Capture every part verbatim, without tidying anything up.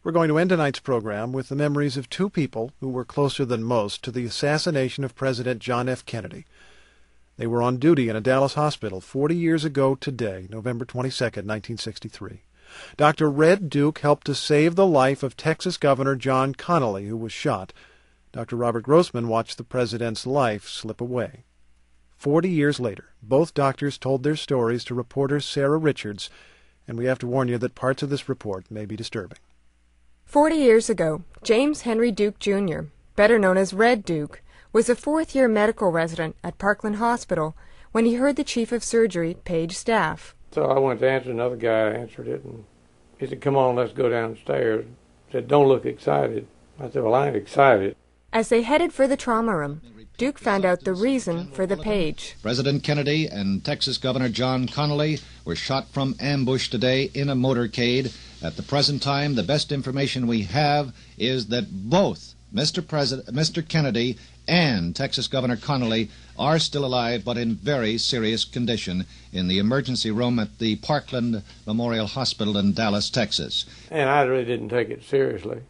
We're going to end tonight's program with the memories of two people who were closer than most to the assassination of President John F. Kennedy. They were on duty in a Dallas hospital forty years ago today, November twenty-second, nineteen sixty-three. Doctor Red Duke helped to save the life of Texas Governor John Connally, who was shot. Doctor Robert Grossman watched the president's life slip away. Forty years later, both doctors told their stories to reporter Sarah Richards, and we have to warn you that parts of this report may be disturbing. Forty years ago, James Henry Duke, Junior, better known as Red Duke, was a fourth-year medical resident at Parkland Hospital when he heard the chief of surgery page staff. So I went to answer, another guy answered it, and he said, "Come on, let's go downstairs." He said, "Don't look excited." I said, "Well, I ain't excited." As they headed for the trauma room, Duke found out the reason for the page. President Kennedy and Texas Governor John Connally were shot from ambush today in a motorcade. At the present time, the best information we have is that both Mister President, Mister Kennedy and Texas Governor Connally are still alive, but in very serious condition in the emergency room at the Parkland Memorial Hospital in Dallas, Texas. And I really didn't take it seriously.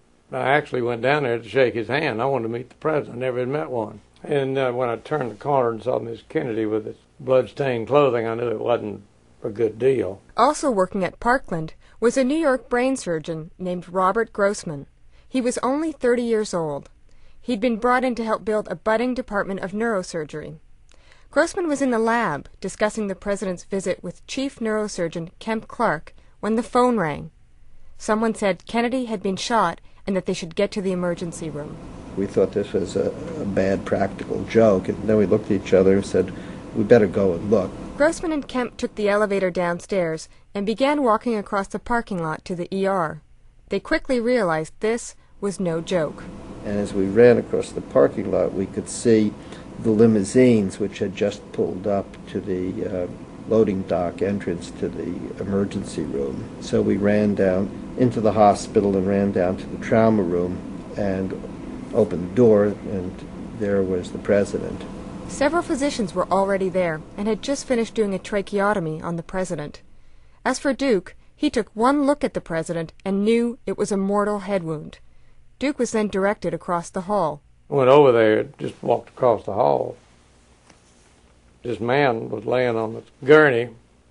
I actually went down there to shake his hand. I wanted to meet the president. I never had met one. And uh, when I turned the corner and saw Miss Kennedy with his blood-stained clothing, I knew it wasn't a good deal. Also working at Parkland was a New York brain surgeon named Robert Grossman. He was only thirty years old. He'd been brought in to help build a budding department of neurosurgery. Grossman was in the lab discussing the president's visit with chief neurosurgeon Kemp Clark when the phone rang. Someone said Kennedy had been shot and that they should get to the emergency room. We thought this was a, a bad practical joke, and then we looked at each other and said, "We better go and look." Grossman and Kemp took the elevator downstairs and began walking across the parking lot to the E R. They quickly realized this was no joke. And as we ran across the parking lot, we could see the limousines which had just pulled up to the uh, loading dock entrance to the emergency room. So we ran down into the hospital and ran down to the trauma room and opened the door, and there was the president. Several physicians were already there and had just finished doing a tracheotomy on the president. As for Duke, he took one look at the president and knew it was a mortal head wound. Duke was then directed across the hall. I went over there, just walked across the hall. This man was laying on the gurney.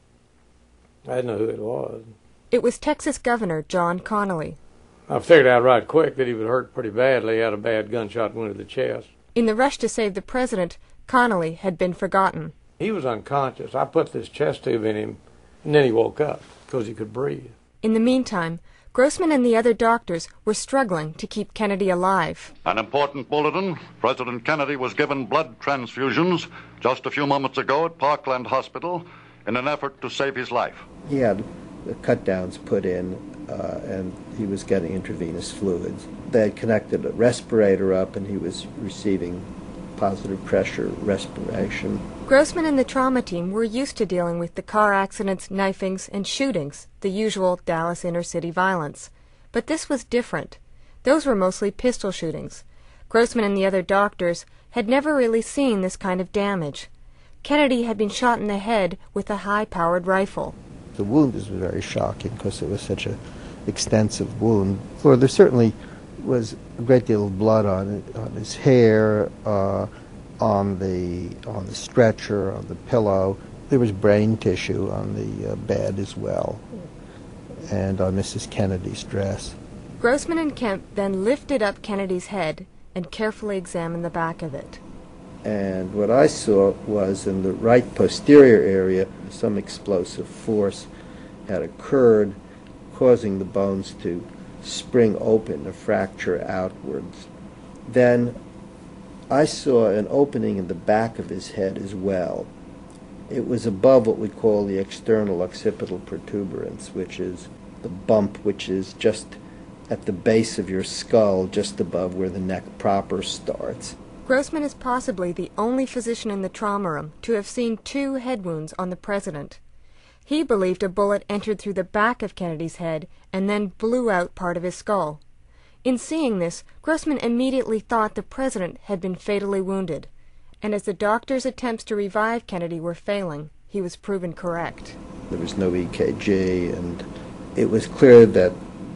I didn't know who it was. It was Texas Governor John Connally. I figured out right quick that he was hurt pretty badly. He had a bad gunshot wound to the chest. In the rush to save the president, Connally had been forgotten. He was unconscious. I put this chest tube in him, and then he woke up because he could breathe. In the meantime, Grossman and the other doctors were struggling to keep Kennedy alive. An important bulletin. President Kennedy was given blood transfusions just a few moments ago at Parkland Hospital in an effort to save his life. He had the cut-downs put in, uh, and he was getting intravenous fluids. They had connected a respirator up, and he was receiving positive pressure respiration. Grossman and the trauma team were used to dealing with the car accidents, knifings, and shootings, the usual Dallas inner-city violence. But this was different. Those were mostly pistol shootings. Grossman and the other doctors had never really seen this kind of damage. Kennedy had been shot in the head with a high-powered rifle. The wound was very shocking because it was such an extensive wound. For there certainly was a great deal of blood on it, on his hair, uh, on the on the stretcher, on the pillow. There was brain tissue on the uh, bed as well, and on Missus Kennedy's dress. Grossman and Kemp then lifted up Kennedy's head and carefully examined the back of it. And what I saw was in the right posterior area, some explosive force had occurred, causing the bones to spring open, a fracture outwards. Then I saw an opening in the back of his head as well. It was above what we call the external occipital protuberance, which is the bump which is just at the base of your skull, just above where the neck proper starts. Grossman is possibly the only physician in the trauma room to have seen two head wounds on the president. He believed a bullet entered through the back of Kennedy's head and then blew out part of his skull. In seeing this, Grossman immediately thought the president had been fatally wounded, and as the doctor's attempts to revive Kennedy were failing, he was proven correct. There was no E K G, and it was clear that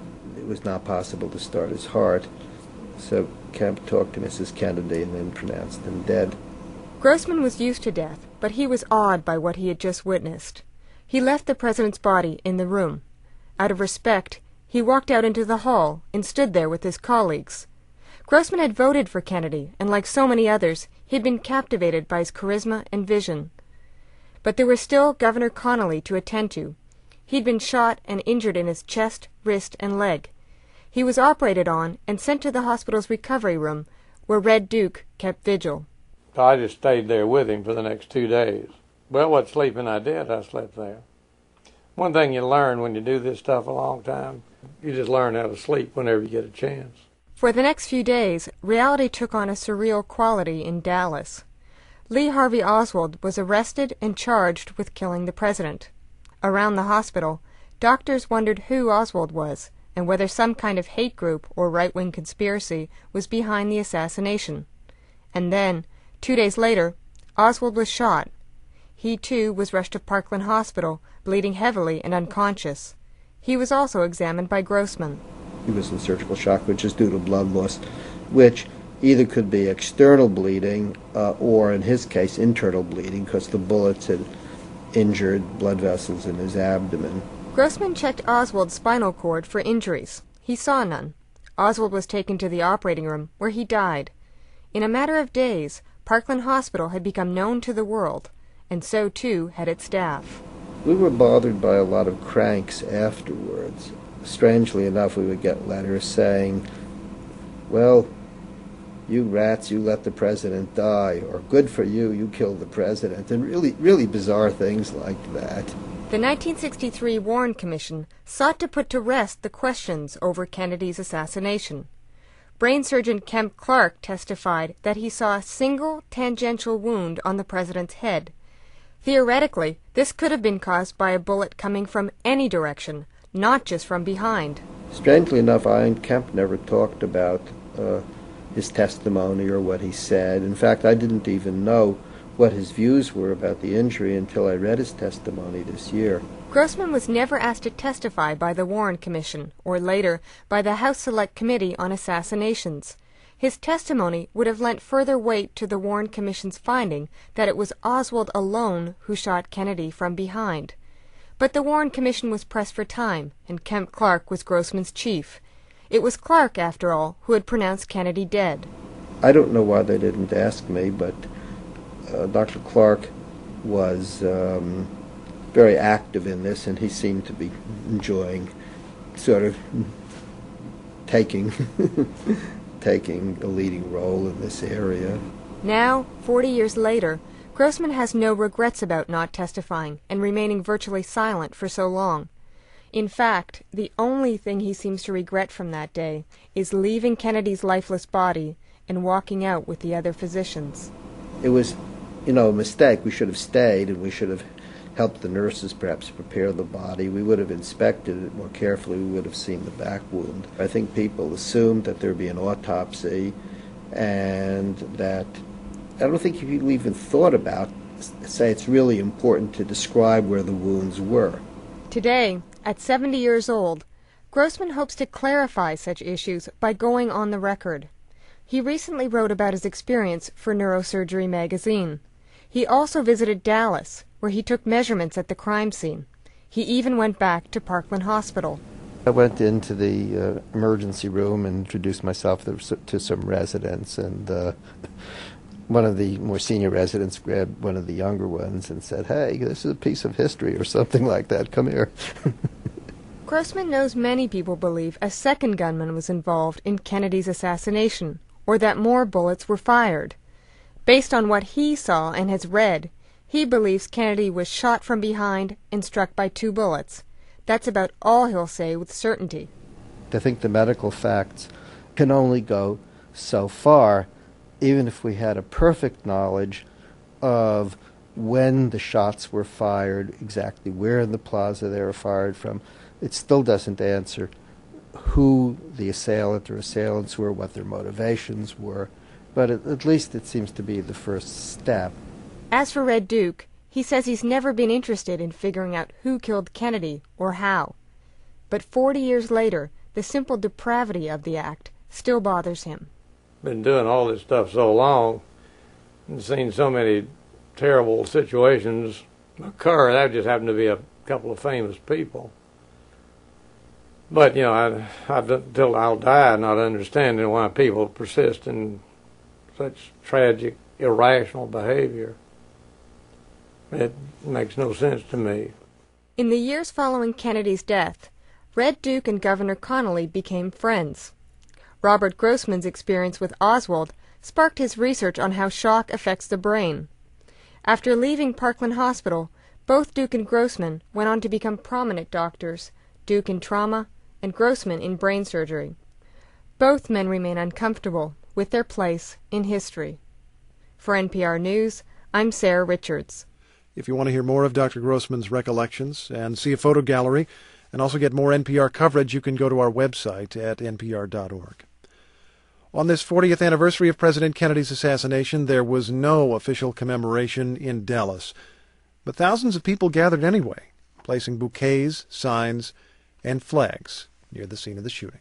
it was not possible to start his heart. So Kemp talked to Missus Kennedy and then pronounced him dead. Grossman was used to death, but he was awed by what he had just witnessed. He left the president's body in the room. Out of respect, he walked out into the hall and stood there with his colleagues. Grossman had voted for Kennedy, and like so many others, he had been captivated by his charisma and vision. But there was still Governor Connally to attend to. He'd been shot and injured in his chest, wrist, and leg. He was operated on and sent to the hospital's recovery room, where Red Duke kept vigil. I just stayed there with him for the next two days. Well, what sleeping I did, I slept there. One thing you learn when you do this stuff a long time, you just learn how to sleep whenever you get a chance. For the next few days, reality took on a surreal quality in Dallas. Lee Harvey Oswald was arrested and charged with killing the president. Around the hospital, doctors wondered who Oswald was and whether some kind of hate group or right-wing conspiracy was behind the assassination. And then, two days later, Oswald was shot. He, too, was rushed to Parkland Hospital, bleeding heavily and unconscious. He was also examined by Grossman. He was in surgical shock, which is due to blood loss, which either could be external bleeding uh, or, in his case, internal bleeding, because the bullets had injured blood vessels in his abdomen. Grossman checked Oswald's spinal cord for injuries. He saw none. Oswald was taken to the operating room, where he died. In a matter of days, Parkland Hospital had become known to the world, and so too had its staff. We were bothered by a lot of cranks afterwards. Strangely enough, we would get letters saying, well, you rats, you let the president die, or good for you, you killed the president, and really, really bizarre things like that. The nineteen sixty-three Warren Commission sought to put to rest the questions over Kennedy's assassination. Brain surgeon Kemp Clark testified that he saw a single tangential wound on the president's head. Theoretically, this could have been caused by a bullet coming from any direction, not just from behind. Strangely enough, Ian Kemp never talked about uh, his testimony or what he said. In fact, I didn't even know what his views were about the injury until I read his testimony this year. Grossman was never asked to testify by the Warren Commission, or later by the House Select Committee on Assassinations. His testimony would have lent further weight to the Warren Commission's finding that it was Oswald alone who shot Kennedy from behind. But the Warren Commission was pressed for time, and Kemp Clark was Grossman's chief. It was Clark, after all, who had pronounced Kennedy dead. I don't know why they didn't ask me, but uh, Doctor Clark was um, very active in this, and he seemed to be enjoying sort of taking taking a leading role in this area. Now, forty years later, Grossman has no regrets about not testifying and remaining virtually silent for so long. In fact, the only thing he seems to regret from that day is leaving Kennedy's lifeless body and walking out with the other physicians. It was, you know, a mistake. We should have stayed, and we should have helped the nurses perhaps prepare the body. We would have inspected it more carefully. We would have seen the back wound. I think people assumed that there would be an autopsy, and that I don't think people even thought about, say, it's really important to describe where the wounds were. Today, at seventy years old, Grossman hopes to clarify such issues by going on the record. He recently wrote about his experience for Neurosurgery magazine. He also visited Dallas, where he took measurements at the crime scene. He even went back to Parkland Hospital. I went into the uh, emergency room and introduced myself to, to some residents, and uh, one of the more senior residents grabbed one of the younger ones and said, "Hey, this is a piece of history," or something like that. Come here. Grossman knows many people believe a second gunman was involved in Kennedy's assassination, or that more bullets were fired. Based on what he saw and has read, he believes Kennedy was shot from behind and struck by two bullets. That's about all he'll say with certainty. I think the medical facts can only go so far, even if we had a perfect knowledge of when the shots were fired, exactly where in the plaza they were fired from. It still doesn't answer who the assailant or assailants were, what their motivations were, but at, at least it seems to be the first step. As for Red Duke, he says he's never been interested in figuring out who killed Kennedy or how. But forty years later, the simple depravity of the act still bothers him. Been doing all this stuff so long and seen so many terrible situations occur. That just happened to be a couple of famous people. But, you know, I, I, until I'll die not understanding why people persist in such tragic, irrational behavior. It makes no sense to me. In the years following Kennedy's death, Red Duke and Governor Connally became friends. Robert Grossman's experience with Oswald sparked his research on how shock affects the brain. After leaving Parkland Hospital, both Duke and Grossman went on to become prominent doctors, Duke in trauma and Grossman in brain surgery. Both men remain uncomfortable with their place in history. For N P R News, I'm Sarah Richards. If you want to hear more of Doctor Grossman's recollections and see a photo gallery and also get more N P R coverage, you can go to our website at N P R dot org. On this fortieth anniversary of President Kennedy's assassination, there was no official commemoration in Dallas, but thousands of people gathered anyway, placing bouquets, signs, and flags near the scene of the shooting.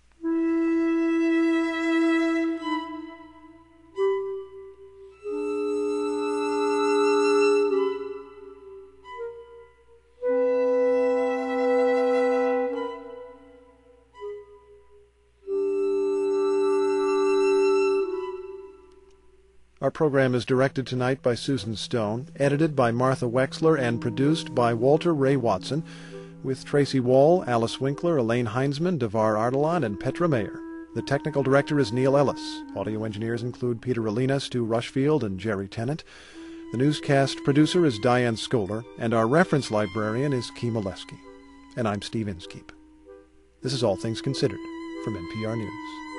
Our program is directed tonight by Susan Stone, edited by Martha Wexler, and produced by Walter Ray Watson, with Tracy Wall, Alice Winkler, Elaine Heinzman, Devar Ardalan, and Petra Mayer. The technical director is Neil Ellis. Audio engineers include Peter Alina, Stu Rushfield, and Jerry Tennant. The newscast producer is Diane Scholar, and our reference librarian is Kee Molesky. And I'm Steve Inskeep. This is All Things Considered from N P R News.